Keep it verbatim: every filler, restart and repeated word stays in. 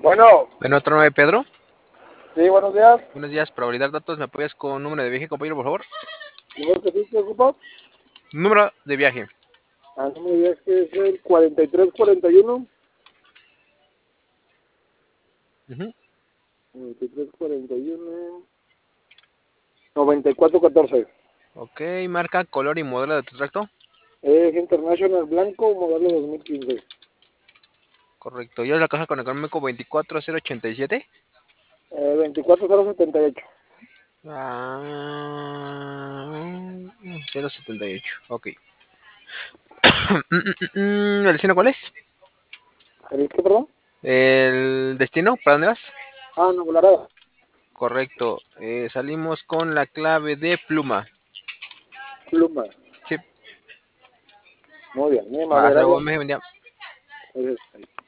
Bueno, Bueno, otro nueve, Pedro. sí, buenos días. Buenos días, para validar datos, ¿me apoyas con número de viaje, compañero, por favor? ¿Número que sí te ocupa? Número de viaje. Ah, número de viaje es el cuarenta y tres cuarenta y uno. Uh-huh. cuarenta y tres cuarenta y uno. noventa y cuatro catorce. Ok, marca, color y modelo de tu tracto. Es International Blanco, modelo dos mil quince. Correcto. ¿Y es la caja con económico veinticuatro cero ochenta y siete? Eh, veinticuatro cero setenta y ocho. Ah, cero setenta y ocho. Ok. ¿El destino cuál es? ¿El qué, perdón? ¿El destino? ¿Para dónde vas? Ah, no, Volarada. Correcto. Eh, salimos con la clave de pluma. Pluma. Sí. Muy bien, muy Va, amable, hasta luego, gracias. me vendía. Gracias.